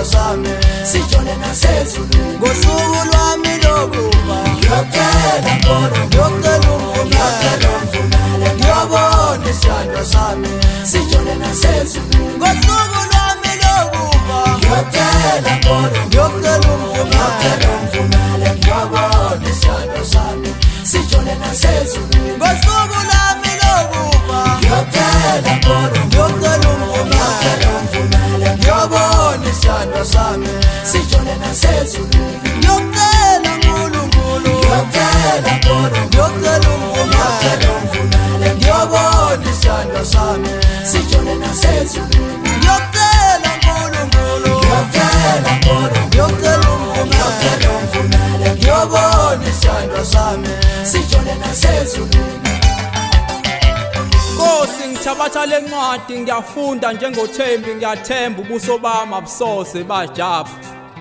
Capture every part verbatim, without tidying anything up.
sami sijole nasezulwini ngosuku lwami lokufa ngiyocela nkolo ngiyocela umvumela ngiyobona isandla sami sijole nasezulwini ngosuku lwami lokufa ngiyocela nkolo ngiyocela umvumela ngiyobona isandla sami sijole nasezulwini ngosuku lwami lokufa ngiyocela nkolo ngiyocela umvumela ngiyobona isandla sami sijole nasezulwini ngiyocela uNkulunkulu ngiyocela nkolo ngiyocela umvumela ngiyobona isandla sami sijole nasezulwini ngiyocela uNkulunkulu ngiyocela nkolo ngiyocela umvumela ngiyobona isandla sami sijole nasezulwini. Nkosi ngithabatha le ncwadi ngiyafunda njengoThembi ngiyathemba ubuso bami abusose bajapha.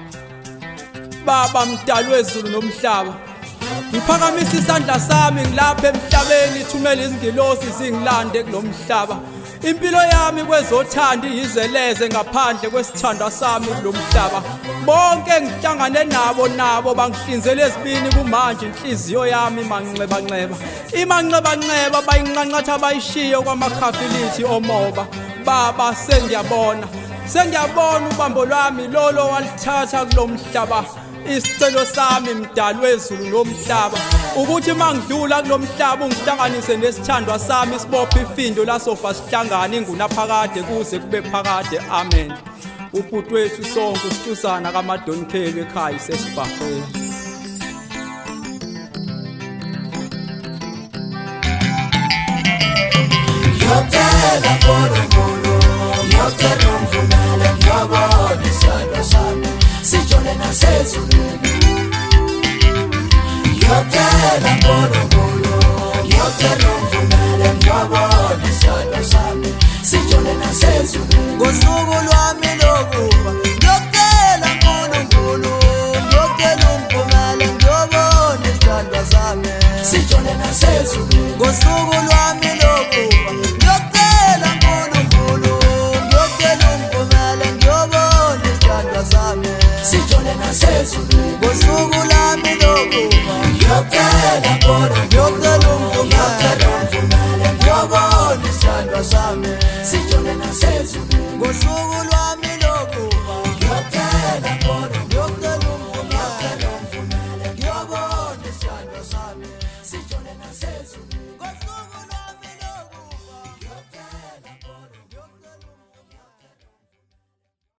Baba mdali wezulu nomhlaba ngiphakamisa isandla sami ngilapha emhlabeni thumela izingilosi zingilande kulomhlaba. Impilo yami kwezothanda iyizeleze ngaphandle kwesithandwa sami kulomhlaba. Bonke ngihlangane nabo nabo bangihlinzela ezibini kumanje inhliziyo yami manxeba nxeba. Imanxeba nxeba bayinqanqatha bayishiye kwamakhafilithi omoba. Baba sengiyabona sengiyabona ubambo lwami lolo walithatha kulomhlaba. Isicelo sami mdali wezulu nomhlaba ukuthi mangidlula kulomhlaba ungihlanganise nesithandwa sami sibophe ifindo lasofa sihlangane ingunaphakade kuze kube phakade. Amen. Ubhuti wethu sonke usithusana kaMadonkheli ekhaya isesibhahweni. Ngiyocela uNkulunkulu ngiyocela umvumela ngiyobona isandla sami sijole nasezulwini ngiyocela uNkulunkulu ngiyocela umvumela ngiyobona isandla sami sijole nasezulwini ngosuku lwami lokufa ngiyocela uNkulunkulu ngiyocela umvumela ngiyobona isandla sami sijole nasezulwini ngosuku lwami lokufa ngiyocela uNkulunkulu ngiyocela umvumela ngiyobona isandla sami sijole nasezulwini ngosuku lwami lokufa ngiyocela nkolo ngiyocela umvumela ngiyobona isandla sami sijole nasezulwini ngosuku lwami